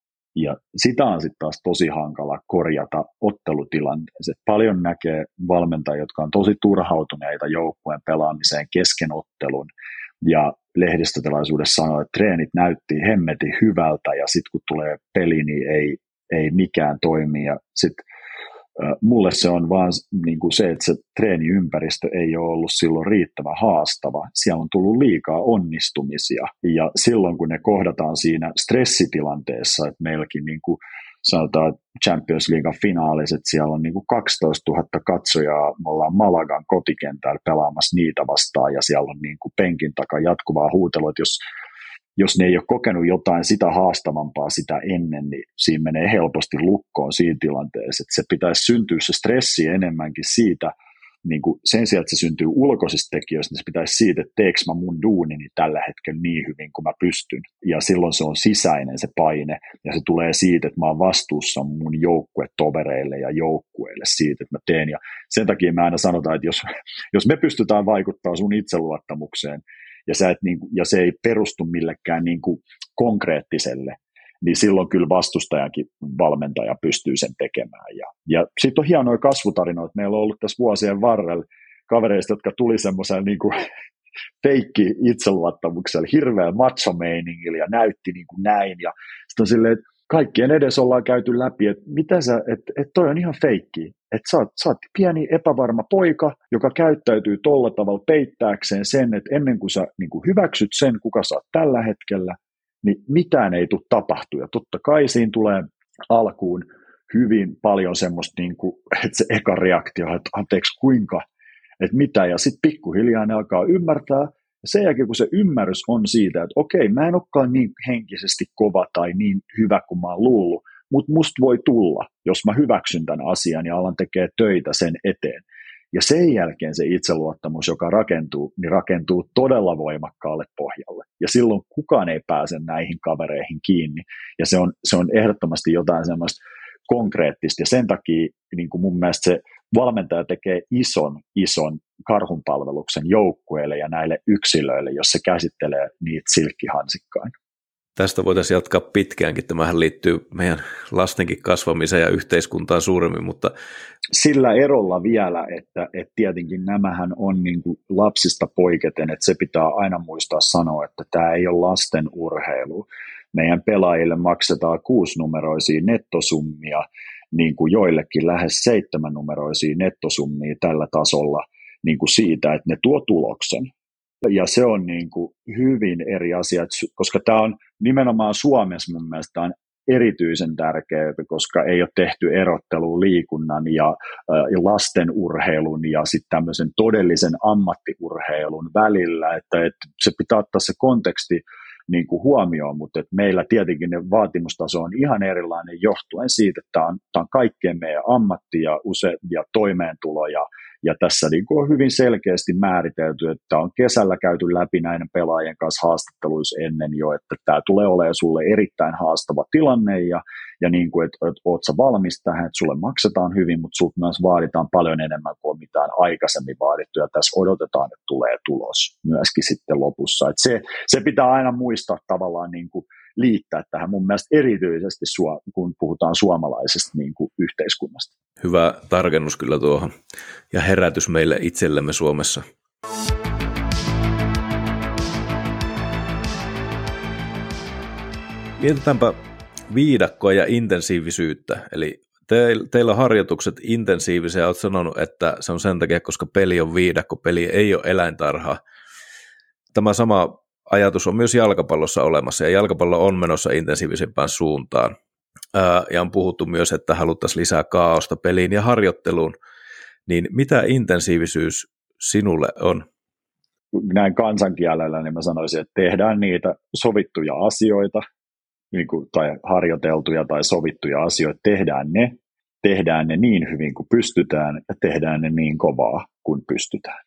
ja sitä on sitten taas tosi hankala korjata ottelutilanteessa. Paljon näkee valmentajia, jotka on tosi turhautuneita joukkueen pelaamiseen kesken ottelun, ja lehdistötilaisuudessa sanoo, että treenit näytti hemmetin hyvältä, ja sitten kun tulee peli, niin ei, ei mikään toimi. Ja sit, äh, mulle se on vaan niin kuin se, että se treeniympäristö ei ole ollut silloin riittävän haastava. Siellä on tullut liikaa onnistumisia, ja silloin kun ne kohdataan siinä stressitilanteessa, että meilläkin niin kuin sanotaan Champions League finaaliset, siellä on niin kuin kaksitoistatuhatta katsojaa, me ollaan Malagan kotikentällä pelaamassa niitä vastaan, ja siellä on niin kuin penkin takaa jatkuvaa huutelua, että jos, jos ne ei ole kokenut jotain sitä haastavampaa sitä ennen, niin siinä menee helposti lukkoon siinä tilanteessa, että se pitäisi syntyä se stressi enemmänkin siitä, niin kuin sen sijaan, että se syntyy ulkoisista tekijöistä, niin se pitäisi siitä, että teekö mä mun duunini tällä hetkellä niin hyvin kuin mä pystyn. Ja silloin se on sisäinen se paine, ja se tulee siitä, että mä oon vastuussa mun joukkuetovereille ja joukkueille siitä, että mä teen. Ja sen takia mä aina sanotaan, että jos, jos me pystytään vaikuttamaan sun itseluottamukseen, ja, sä et, niin kuin, ja se ei perustu millekään niin kuin konkreettiselle, niin silloin kyllä vastustajankin valmentaja pystyy sen tekemään. Ja, ja sitten on hienoja kasvutarinoita. Meillä on ollut tässä vuosien varrella kavereista, jotka tuli semmoisella niin kuin feikki itseluottamuksella, hirveä macho-meiningillä ja näytti niin kuin näin. Ja sitten on silleen, että kaikkien edes ollaan käyty läpi, että mitä sä, että, että toi on ihan feikki. Että sä oot, sä oot pieni epävarma poika, joka käyttäytyy tolla tavalla peittääkseen sen, että ennen kuin sä niin kuin hyväksyt sen, kuka sä oot tällä hetkellä, niin mitään ei tule tapahtua. Ja totta kai siinä tulee alkuun hyvin paljon semmoista, niin kuin, että se eka reaktio, että anteeksi kuinka, että mitä, ja sitten pikkuhiljaa ne alkaa ymmärtää, ja sen jälkeen kun se ymmärrys on siitä, että okei, mä en olekaan niin henkisesti kova tai niin hyvä kuin mä oon luullut, mutta musta voi tulla, jos mä hyväksyn tämän asian ja alan tekemään töitä sen eteen. Ja sen jälkeen se itseluottamus, joka rakentuu, niin rakentuu todella voimakkaalle pohjalle. Ja silloin kukaan ei pääse näihin kavereihin kiinni. Ja se on, se on ehdottomasti jotain semmoista konkreettista. Ja sen takia niin kuin mun mielestä se valmentaja tekee ison, ison karhunpalveluksen joukkueille ja näille yksilöille, jos se käsittelee niitä silkkihansikkain. Tästä voitaisiin jatkaa pitkäänkin. Tämähän liittyy meidän lastenkin kasvamiseen ja yhteiskuntaan suuremmin, mutta sillä erolla vielä, että, että tietenkin nämähän on niin kuin lapsista poiketen, että se pitää aina muistaa sanoa, että tämä ei ole lasten urheilu. Meidän pelaajille maksetaan kuusinumeroisia nettosummia, niin kuin joillekin lähes seitsemännumeroisia nettosummia tällä tasolla niin kuin siitä, että ne tuo tuloksen. Ja se on niin kuin hyvin eri asia, koska tämä on nimenomaan Suomessa mun mielestä on erityisen tärkeää, koska ei ole tehty erottelua liikunnan ja, ja lasten urheilun ja sitten tämmöisen todellisen ammattiurheilun välillä, että, että se pitää ottaa se konteksti niin kuin huomioon, mutta että meillä tietenkin ne vaatimustaso on ihan erilainen johtuen siitä, että tämä on, tämä on kaikkeen meidän ammatti ja, use, ja toimeentulo ja Ja tässä niin kuin on hyvin selkeästi määritelty, että on kesällä käyty läpi näiden pelaajien kanssa haastatteluissa ennen jo, että tämä tulee olemaan sulle erittäin haastava tilanne ja, ja niin kuin, että, että oot sä valmis tähän, että sulle maksetaan hyvin, mutta sulta myös vaaditaan paljon enemmän kuin mitään aikaisemmin vaadittu ja tässä odotetaan, että tulee tulos myöskin sitten lopussa. Että se, se pitää aina muistaa tavallaan niin kuin liittää tähän mun mielestä erityisesti, kun puhutaan suomalaisesta niin kuin yhteiskunnasta. Hyvä tarkennus kyllä tuohon ja herätys meille itsellemme Suomessa. Mietitäänpä viidakkoa ja intensiivisyyttä. Eli te, teillä on harjoitukset intensiivisiä ja olet sanonut, että se on sen takia, koska peli on viidakko, peli ei ole eläintarha. Tämä sama ajatus on myös jalkapallossa olemassa ja jalkapallo on menossa intensiivisempään suuntaan. Ja on puhuttu myös, että haluttaisiin lisää kaaosta peliin ja harjoitteluun. Niin mitä intensiivisyys sinulle on? Näin kansankielellä niin mä sanoisin, että tehdään niitä sovittuja asioita, niin kuin, tai harjoiteltuja tai sovittuja asioita, tehdään ne, tehdään ne niin hyvin kuin pystytään ja tehdään ne niin kovaa kuin pystytään.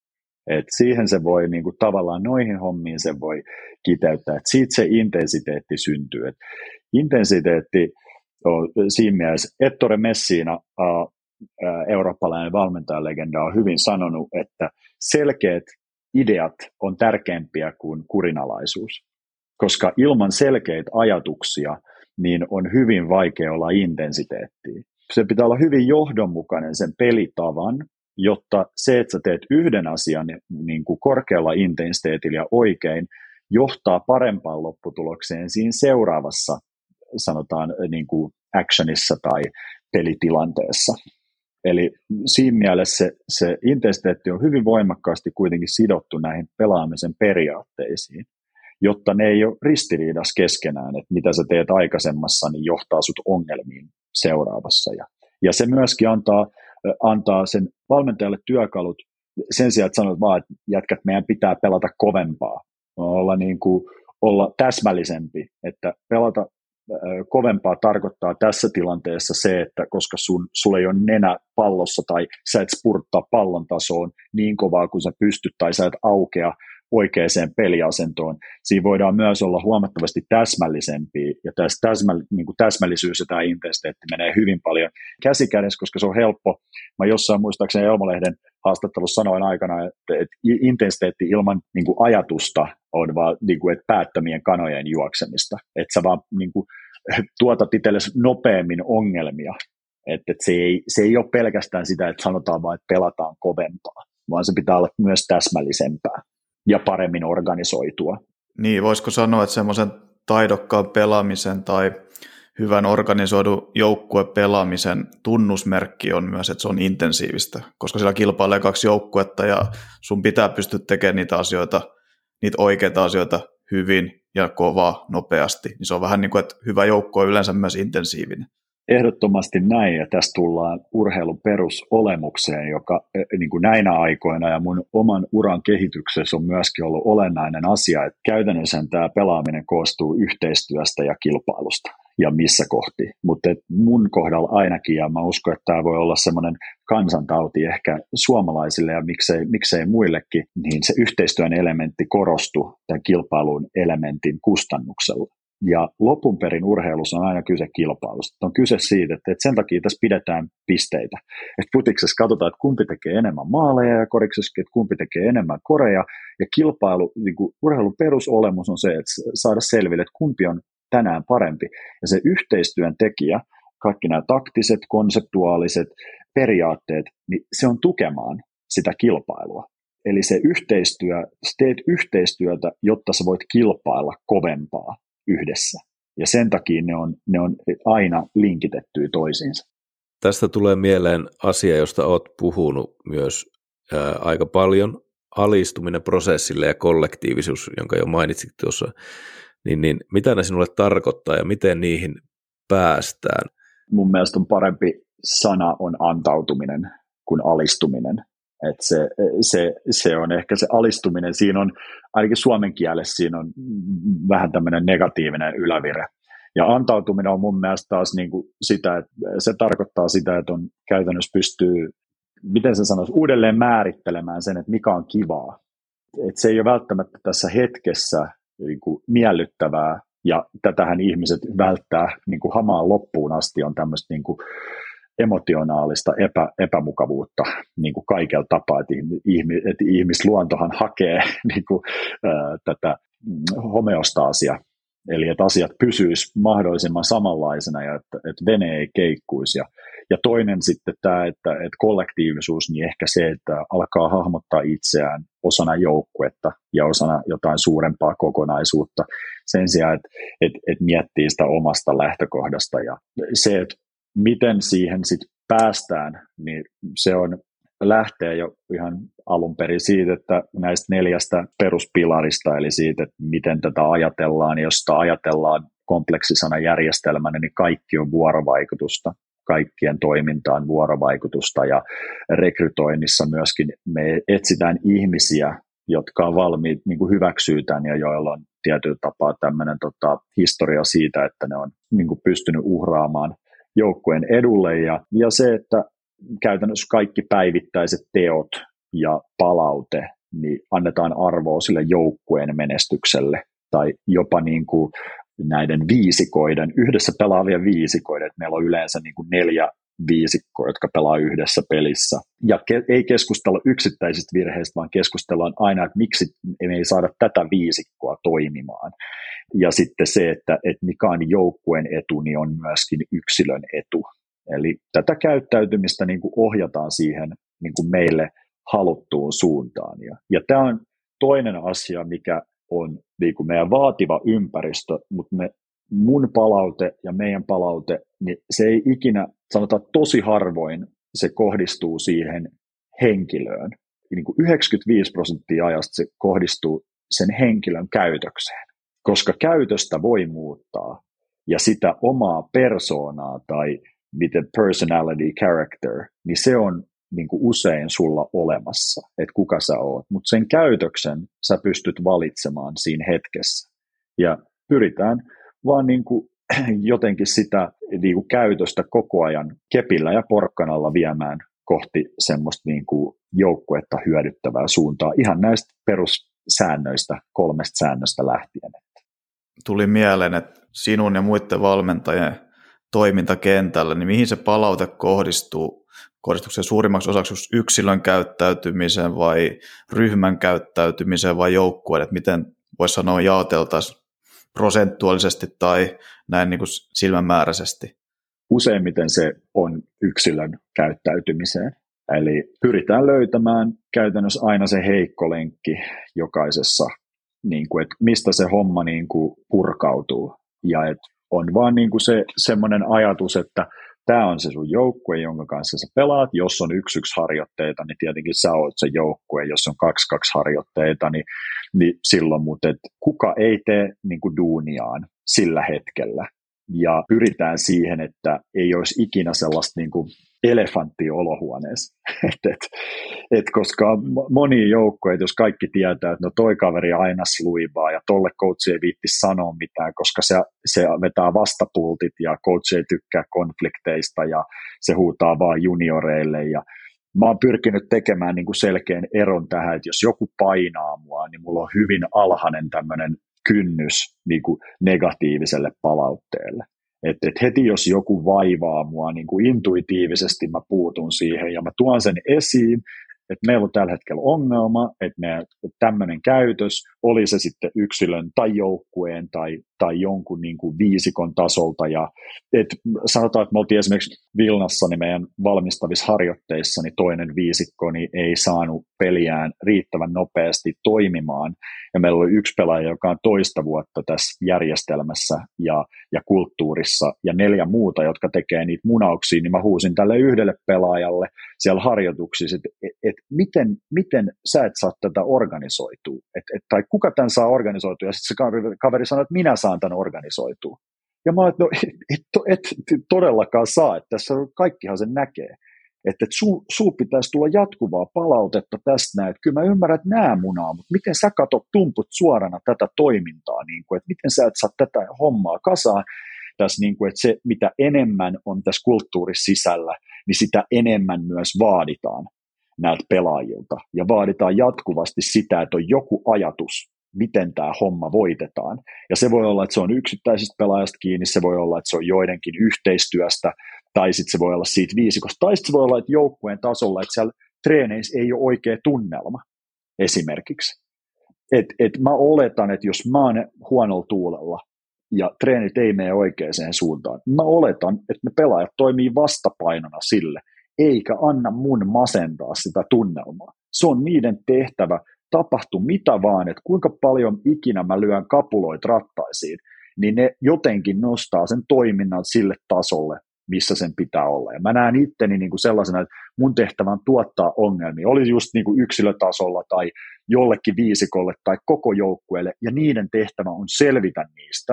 Et siihen se voi niin kuin, tavallaan noihin hommiin se voi kiteyttää, että siitä se intensiteetti syntyy. Et intensiteetti on siinä mielessä, Ettore Messina, uh, uh, eurooppalainen valmentajalegenda, on hyvin sanonut, että selkeät ideat on tärkeämpiä kuin kurinalaisuus, koska ilman selkeitä ajatuksia niin on hyvin vaikea olla intensiteettiä. Se pitää olla hyvin johdonmukainen sen pelitavan, jotta se, että sä teet yhden asian niin kuin korkealla intensiteetillä ja oikein, johtaa parempaan lopputulokseen siinä seuraavassa, sanotaan niin kuin actionissa tai pelitilanteessa. Eli siinä mielessä se, se intensiteetti on hyvin voimakkaasti kuitenkin sidottu näihin pelaamisen periaatteisiin, jotta ne ei ole ristiriidassa keskenään, että mitä sä teet aikaisemmassa, niin johtaa sut ongelmiin seuraavassa. Ja, ja se myöskin antaa, antaa sen valmentajalle työkalut sen sijaan, että sanot vaan, että jätkät, meidän pitää pelata kovempaa, olla, niin kuin, olla täsmällisempi, että pelata kovempaa tarkoittaa tässä tilanteessa se, että koska sun, sulla ei ole nenä pallossa tai sä et spurttaa pallon tasoon niin kovaa kuin sä pystyt tai sä et aukea oikeaan peliasentoon. Siinä voidaan myös olla huomattavasti täsmällisempiä ja tässä täsmä, niin kuin täsmällisyys ja tämä intensiteetti menee hyvin paljon käsikädessä, koska se on helppo. Mä jossain muistaakseni Elmo-lehden haastattelussa sanoin aikana, että, että intensiteetti ilman niin kuin ajatusta on vaan niin kuin, että päättömien kanojen juoksemista. Että sä vaan niin kuin, tuotat itsellesi nopeammin ongelmia. Että, että se, ei, se ei ole pelkästään sitä, että sanotaan vaan, että pelataan kovempaa, vaan se pitää olla myös täsmällisempää ja paremmin organisoitua. Niin, voisiko sanoa, että semmoisen taidokkaan pelaamisen tai hyvän organisoidun joukkuepelaamisen tunnusmerkki on myös, että se on intensiivistä, koska siellä kilpailee kaksi joukkuetta ja sun pitää pystyä tekemään niitä asioita, niitä oikeita asioita hyvin ja kovaa, nopeasti. Niin se on vähän niin kuin, että hyvä joukko on yleensä myös intensiivinen. Ehdottomasti näin, ja tässä tullaan urheilun perusolemukseen, joka niin kuin näinä aikoina ja mun oman uran kehityksessä on myöskin ollut olennainen asia, että käytännössä tämä pelaaminen koostuu yhteistyöstä ja kilpailusta ja missä kohti, mutta mun kohdalla ainakin, ja mä uskon, että tämä voi olla semmoinen kansantauti ehkä suomalaisille ja miksei, miksei muillekin, niin se yhteistyön elementti korostui tämän kilpailun elementin kustannuksella. Ja lopun perin urheilussa on aina kyse kilpailusta. On kyse siitä, että sen takia tässä pidetään pisteitä. Että futiksessa katsotaan, että kumpi tekee enemmän maaleja ja koriksessa, että kumpi tekee enemmän koreja. Ja kilpailu, niin kuin urheilun perusolemus on se, että saada selville, että kumpi on tänään parempi. Ja se yhteistyön tekijä, kaikki nämä taktiset, konseptuaaliset periaatteet, niin se on tukemaan sitä kilpailua. Eli se yhteistyö, teet yhteistyötä, jotta sä voit kilpailla kovempaa yhdessä. Ja sen takia ne on, ne on aina linkitettyä toisiinsa. Tästä tulee mieleen asia, josta olet puhunut myös ää, aika paljon, alistuminen prosessille ja kollektiivisuus, jonka jo mainitsit tuossa. Niin, niin mitä ne sinulle tarkoittaa ja miten niihin päästään? Mun mielestä on parempi sana on antautuminen kuin alistuminen. Et se, se, se on ehkä se alistuminen, siinä on ainakin suomen kielessä siinä on vähän tämmöinen negatiivinen ylävire. Ja antautuminen on mun mielestä taas niin kuin sitä, että se tarkoittaa sitä, että on käytännössä pystyy, miten se sanoisi, uudelleen määrittelemään sen, että mikä on kivaa. Et se ei ole välttämättä tässä hetkessä niin kuin miellyttävää, ja tätähän ihmiset välttää niin kuin hamaan loppuun asti, on tämmöistä niin kuin emotionaalista epä, epämukavuutta niin kuin kaikella tapaa, että, ihmis, että ihmisluontohan hakee niin kuin, ää, tätä homeostaasia, eli että asiat pysyisivät mahdollisimman samanlaisena ja että, että vene ei keikkuisi. Ja, ja toinen sitten tämä, että, että kollektiivisuus, niin ehkä se, että alkaa hahmottaa itseään osana joukkuetta ja osana jotain suurempaa kokonaisuutta sen sijaan, että, että, että miettii sitä omasta lähtökohdasta. Ja se, että miten siihen sitten päästään, niin se on lähtee jo ihan alun perin siitä, että näistä neljästä peruspilarista, eli siitä, että miten tätä ajatellaan, jos sitä ajatellaan kompleksisena järjestelmänä, niin kaikki on vuorovaikutusta. kaikkien toimintaan vuorovaikutusta ja rekrytoinnissa myöskin me etsitään ihmisiä, jotka on valmiit niin kuin hyväksyä tämän ja joilla on tietyllä tapaa tämmöinen tota, historia siitä, että ne on niin kuin pystynyt uhraamaan joukkueen edulle ja, ja se, että käytännössä kaikki päivittäiset teot ja palaute, niin annetaan arvoa sille joukkueen menestykselle tai jopa niin kuin näiden viisikoiden, yhdessä pelaavien viisikoiden, että meillä on yleensä niin kuin neljä viisikkoa, jotka pelaa yhdessä pelissä. Ja ke- ei keskustella yksittäisistä virheistä, vaan keskustellaan aina, että miksi me ei saada tätä viisikkoa toimimaan. Ja sitten se, että, että mikä on joukkueen etu, niin on myöskin yksilön etu. Eli tätä käyttäytymistä niin kuin ohjataan siihen niin kuin meille haluttuun suuntaan. Ja, ja tämä on toinen asia, mikä on niin kuin meidän vaativa ympäristö, mutta me, mun palaute ja meidän palaute, niin se ei ikinä, sanotaan tosi harvoin, se kohdistuu siihen henkilöön. Niin kuin yhdeksänkymmentäviisi prosenttia ajasta se kohdistuu sen henkilön käytökseen, koska käytöstä voi muuttaa ja sitä omaa persoonaa tai miten personality, character, niin se on niin kuin usein sulla olemassa, että kuka sä oot, mutta sen käytöksen sä pystyt valitsemaan siinä hetkessä. Ja pyritään vaan niin kuin jotenkin sitä niin kuin käytöstä koko ajan kepillä ja porkkanalla viemään kohti semmoista niin kuin joukkuetta hyödyttävää suuntaa ihan näistä perussäännöistä, kolmesta säännöstä lähtien. Tuli mieleen, että sinun ja muiden valmentajien toimintakentällä, niin mihin se palaute kohdistuu? Kohdistuuko se suurimmaksi osaksi yksilön käyttäytymiseen vai ryhmän käyttäytymiseen vai joukkueen? Että miten voisi sanoa jaoteltaisiin prosentuaalisesti tai näin niin kuin silmämääräisesti? Useimmiten se on yksilön käyttäytymiseen. Eli pyritään löytämään käytännössä aina se heikko lenkki jokaisessa, niin kuin, että mistä se homma niin kuin purkautuu. Ja että on vaan niin kuin se semmoinen ajatus, että tämä on se sun joukkue, jonka kanssa sä pelaat. Jos on yksi yksi harjoitteita, niin tietenkin sä oot se joukkue. Jos on kaksi kaksi harjoitteita, niin, niin silloin, mutta et kuka ei tee niin kuin duuniaan sillä hetkellä. Ja pyritään siihen, että ei olisi ikinä sellaista niin kuin elefanttia olohuoneessa. et, et, et koska moni joukkoja, jos kaikki tietää, että no toi kaveri aina sluivaa ja tolle coach ei viitti sanoa mitään, koska se, se vetää vastapultit ja coach ei tykkää konflikteista ja se huutaa vaan junioreille. Ja mä oon pyrkinyt tekemään niin kuin selkeän eron tähän, että jos joku painaa mua, niin mulla on hyvin alhainen tämmöinen kynnys niin kuin negatiiviselle palautteelle. Että et heti jos joku vaivaa mua, niin kuin intuitiivisesti mä puutun siihen ja mä tuon sen esiin, että meillä on tällä hetkellä ongelma, että meidän tämmöinen käytös, oli se sitten yksilön tai joukkueen tai, tai jonkun niin kuin viisikon tasolta. Ja, et sanotaan, että me oltiin esimerkiksi Vilnassa niin meidän valmistavissa harjoitteissa, niin toinen viisikko niin ei saanut peliään riittävän nopeasti toimimaan. Ja meillä oli yksi pelaaja, joka on toista vuotta tässä järjestelmässä ja, ja kulttuurissa, ja neljä muuta, jotka tekee niitä munauksia, niin mä huusin tälle yhdelle pelaajalle siellä harjoituksissa, että et, et miten, miten sä et saa tätä organisoitua, et, et, tai kuka tämän saa organisoitua, ja sitten se kaveri, kaveri sanoi, että minä saan tämän organisoitua. Ja mä olen, että no, et, et, et todellakaan saa, että tässä kaikkihan sen näkee. Että et sun, sun pitäisi tulla jatkuvaa palautetta tästä näin, että kyllä mä ymmärrän, että nää munaa, mutta miten sä katot tumput suorana tätä toimintaa, niin kuin, että miten sä et saa tätä hommaa kasaan, tässä, niin kuin, että se mitä enemmän on tässä kulttuurissa sisällä, niin sitä enemmän myös vaaditaan näiltä pelaajilta, ja vaaditaan jatkuvasti sitä, että on joku ajatus, miten tämä homma voitetaan, ja se voi olla, että se on yksittäisistä pelaajista kiinni, se voi olla, että se on joidenkin yhteistyöstä, tai sitten se voi olla siitä viisikosta, tai sitten se voi olla, että joukkueen tasolla, että siellä treeneissä ei ole oikea tunnelma esimerkiksi. Et, et mä oletan, että jos mä oon huonolla tuulella ja treenit ei mene oikeaan suuntaan, mä oletan, että ne pelaajat toimii vastapainona sille, eikä anna mun masentaa sitä tunnelmaa. Se on niiden tehtävä, tapahtuu mitä vaan, että kuinka paljon ikinä mä lyön kapuloit rattaisiin, niin ne jotenkin nostaa sen toiminnan sille tasolle, missä sen pitää olla. Ja mä näen itteni niin kuin sellaisena, että mun tehtävä on tuottaa ongelmia. Oli just niin kuin yksilötasolla tai jollekin viisikolle tai koko joukkueelle, ja niiden tehtävä on selvitä niistä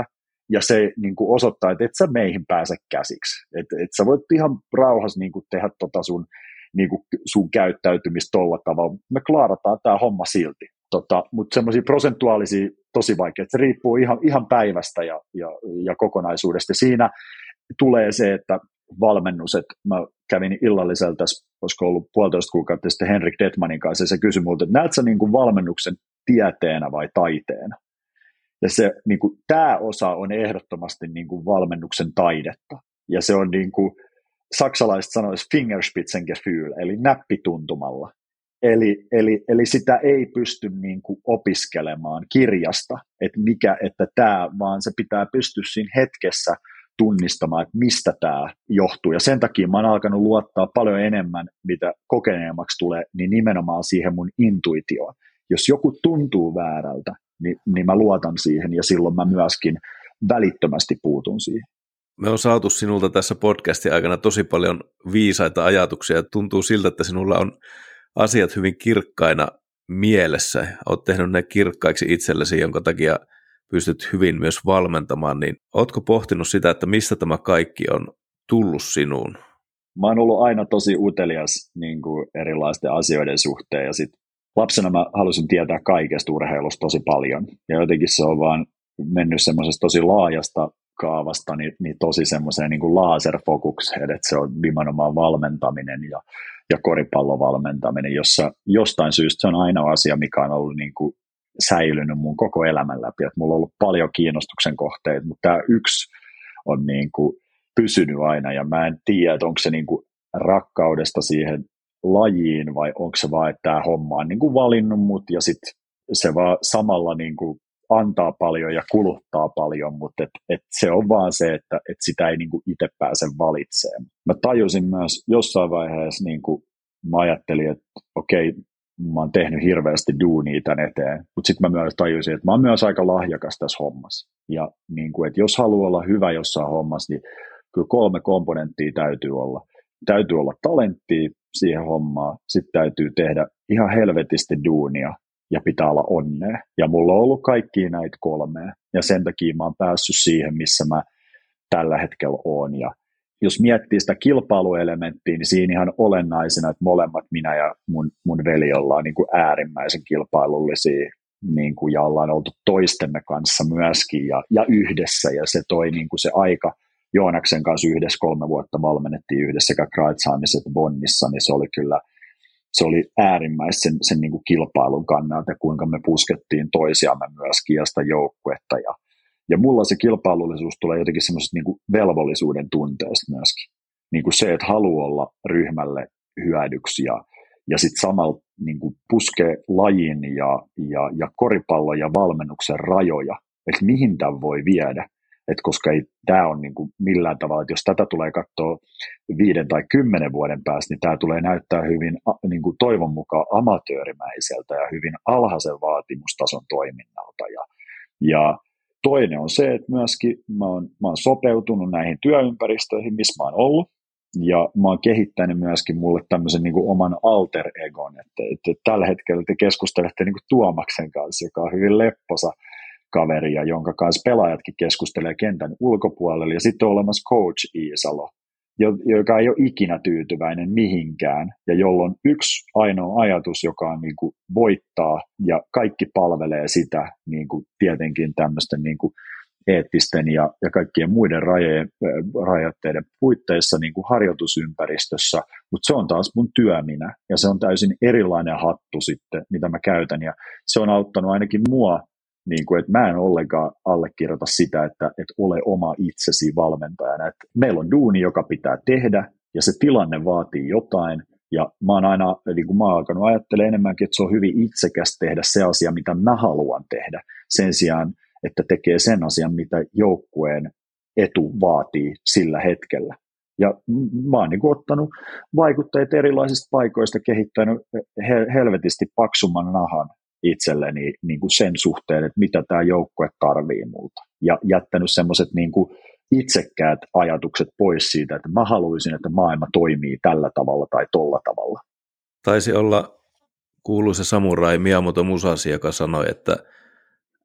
ja se niin kuin osoittaa, että et sä meihin pääse käsiksi. Että et sä voit ihan rauhassa niin kuin tehdä tota sun, niin kuin sun käyttäytymistä tolla tavalla. Me klaarataan tämä homma silti. Tota, mutta semmoisia prosentuaalisia tosi vaikea. Se riippuu ihan, ihan päivästä ja, ja, ja kokonaisuudesta. Siinä tulee se, että valmennus, että mä kävin illallisella tässä, olisiko ollut puolitoista kuukautta sitten Henrik Detmanin kanssa, ja se kysyi multa, että näet sä niin kuin valmennuksen tieteenä vai taiteena? Ja se, niin kuin, tämä osa on ehdottomasti niin kuin valmennuksen taidetta. Ja se on niin kuin, saksalaiset sanoisivat Fingerspitzengefühl, eli näppituntumalla. Eli, eli, eli sitä ei pysty niin kuin opiskelemaan kirjasta, että mikä, että tämä, vaan se pitää pystyä siinä hetkessä tunnistamaan, että mistä tämä johtuu. Ja sen takia mä oon alkanut luottaa paljon enemmän, mitä kokeneemmaksi tulee, niin nimenomaan siihen mun intuitioon. Jos joku tuntuu väärältä, niin, niin mä luotan siihen ja silloin mä myöskin välittömästi puutun siihen. Me on saatu sinulta tässä podcastin aikana tosi paljon viisaita ajatuksia. Tuntuu siltä, että sinulla on asiat hyvin kirkkaina mielessä. Olet tehnyt ne kirkkaiksi itsellesi, jonka takia pystyt hyvin myös valmentamaan. Niin ootko pohtinut sitä, että mistä tämä kaikki on tullut sinuun? Mä oon ollut aina tosi utelias niin kuin erilaisten asioiden suhteen. Ja sit lapsena mä halusin tietää kaikesta urheilusta tosi paljon. Ja jotenkin se on vaan mennyt semmoisesta tosi laajasta kaavasta niin, niin tosi semmoiseen niin kuin laserfokukseen, että se on nimenomaan valmentaminen ja, ja koripallovalmentaminen, jossa jostain syystä se on aina asia, mikä on ollut niin kuin säilynyt mun koko elämän läpi. Että mulla on ollut paljon kiinnostuksen kohteita, mutta tämä yksi on niin kuin pysynyt aina, ja mä en tiedä, että onko se niin kuin rakkaudesta siihen lajiin, vai onko se vaan, että tämä homma on niin kuin valinnut mut, ja sitten se vaan samalla niin kuin antaa paljon ja kuluttaa paljon, mutta et, et se on vaan se, että et sitä ei niinku itse pääse valitsemaan. Mä tajusin myös jossain vaiheessa, niinku, mä ajattelin, että okei, mä oon tehnyt hirveästi duunia tän eteen, mutta sitten mä myös tajusin, että mä oon myös aika lahjakas tässä hommassa. Ja niinku, että jos haluaa olla hyvä jossain hommassa, niin kyllä kolme komponenttia täytyy olla. Täytyy olla talenttia siihen hommaan, sitten täytyy tehdä ihan helvetisti duunia, ja pitää olla onnea. Ja mulla on ollut kaikkia näitä kolmea. Ja sen takia mä oon päässyt siihen, missä mä tällä hetkellä oon. Ja jos miettii sitä kilpailuelementtiä, niin siinä ihan olennaisena, että molemmat minä ja mun, mun veli ollaan niin kuin äärimmäisen kilpailullisia. Niin kuin, ja ollaan oltu toistemme kanssa myöskin ja, ja yhdessä. Ja se toi niin kuin se aika. Joonaksen kanssa yhdessä kolme vuotta valmennettiin yhdessä sekä Kreuzheimissa että Bonnissa, niin se oli kyllä Se oli äärimmäisen sen, sen niin kuin kilpailun kannalta, kuinka me puskettiin toisiamme myöskin ja sitä joukkuetta. Ja, ja mulla se kilpailullisuus tulee jotenkin semmoisesta niin kuin velvollisuuden tunteesta myöskin. Niin kuin se, että haluaa olla ryhmälle hyödyksi ja, ja sitten samalla niin kuin puskee lajin ja, ja, ja koripallon ja valmennuksen rajoja, että mihin tämän voi viedä. Et koska ei tämä on niinku millään tavalla, että jos tätä tulee katsoa viiden tai kymmenen vuoden päästä, niin tämä tulee näyttää hyvin niinku toivon mukaan amatöörimäiseltä ja hyvin alhaisen vaatimustason toiminnalta. Ja, ja toinen on se, että myöskin mä oon, mä oon sopeutunut näihin työympäristöihin, missä mä oon ollut, ja mä oon kehittänyt myöskin mulle tämmöisen niinku oman alter egon, että, että tällä hetkellä te keskustelette niinku Tuomaksen kanssa, joka on hyvin lepposa kaveria, jonka kanssa pelaajatkin keskustelee kentän ulkopuolella, ja sitten on olemassa coach Iisalo, joka ei ole ikinä tyytyväinen mihinkään, ja jolla on yksi ainoa ajatus, joka on niin kuin voittaa, ja kaikki palvelee sitä niin kuin tietenkin tämmöisten niin kuin eettisten ja, ja kaikkien muiden rajojen, rajoitteiden puitteissa niin kuin harjoitusympäristössä, mutta se on taas mun työ minä, ja se on täysin erilainen hattu sitten, mitä mä käytän, ja se on auttanut ainakin mua, niin kuin, että mä en ollenkaan allekirjoita sitä, että, että ole oma itsesi valmentajana. Että meillä on duuni, joka pitää tehdä, ja se tilanne vaatii jotain, ja mä oon aina, niin kuin mä oon alkanut ajattelemaan enemmänkin, että se on hyvin itsekäs tehdä se asia, mitä mä haluan tehdä, sen sijaan, että tekee sen asian, mitä joukkueen etu vaatii sillä hetkellä. Ja mä oon niin kuin ottanut vaikutteet erilaisista paikoista, kehittänyt helvetisti paksumman nahan itselleni niin kuin sen suhteen, että mitä tämä joukkue tarvii multa. Ja jättänyt semmoiset niin kuin itsekkäät ajatukset pois siitä, että mä haluaisin, että maailma toimii tällä tavalla tai tolla tavalla. Taisi olla kuuluisa samurai Miyamoto Musashi, joka sanoi, että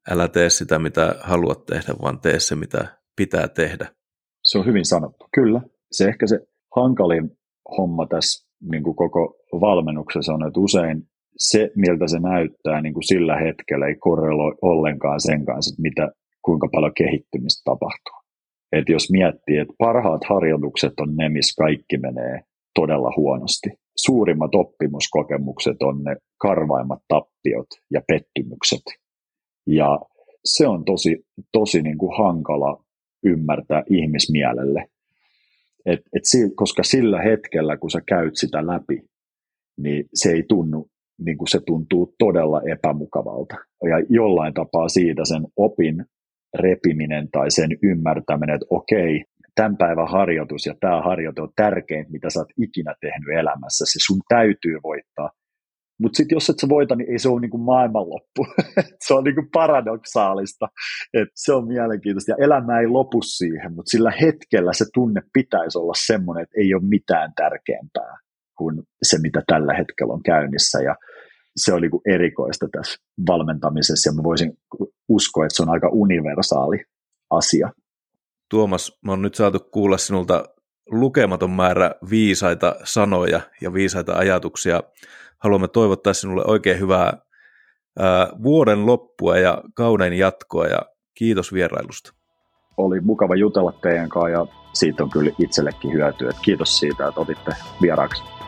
älä tee sitä, mitä haluat tehdä, vaan tee se, mitä pitää tehdä. Se on hyvin sanottu. Kyllä. Se ehkä se hankalin homma tässä niin kuin koko valmennuksessa on, että usein se, miltä se näyttää niin kuin sillä hetkellä, ei korreloi ollenkaan sen kanssa, että mitä, kuinka paljon kehittymistä tapahtuu. Et jos miettii, että parhaat harjoitukset on ne, missä kaikki menee todella huonosti. Suurimmat oppimuskokemukset on ne karvaimmat tappiot ja pettymykset. Ja se on tosi, tosi niin kuin hankala ymmärtää ihmismielelle. Et, et si, koska sillä hetkellä, kun sä käyt sitä läpi, niin se ei tunnu, niin kuin se tuntuu todella epämukavalta. Ja jollain tapaa siitä sen opin repiminen tai sen ymmärtäminen, että okei, tämän päivän harjoitus ja tämä harjoitus on tärkein, mitä sä oot ikinä tehnyt elämässä. Se sun täytyy voittaa. Mutta sitten jos et sä voita, niin ei se ole niinku maailmanloppu. Se on niinku paradoksaalista. Et se on mielenkiintoista. Ja elämä ei lopu siihen, mutta sillä hetkellä se tunne pitäisi olla semmoinen, että ei ole mitään tärkeämpää kuin se, mitä tällä hetkellä on käynnissä. Ja se on niinku erikoista tässä valmentamisessa. Ja mä voisin uskoa, että se on aika universaali asia. Tuomas, mä oon nyt saatu kuulla sinulta lukematon määrä viisaita sanoja ja viisaita ajatuksia. Haluamme toivottaa sinulle oikein hyvää ää, vuoden loppua ja kauden jatkoa ja kiitos vierailusta. Oli mukava jutella teidän kanssa ja siitä on kyllä itsellekin hyötyä. Kiitos siitä, että otitte vieraaksi.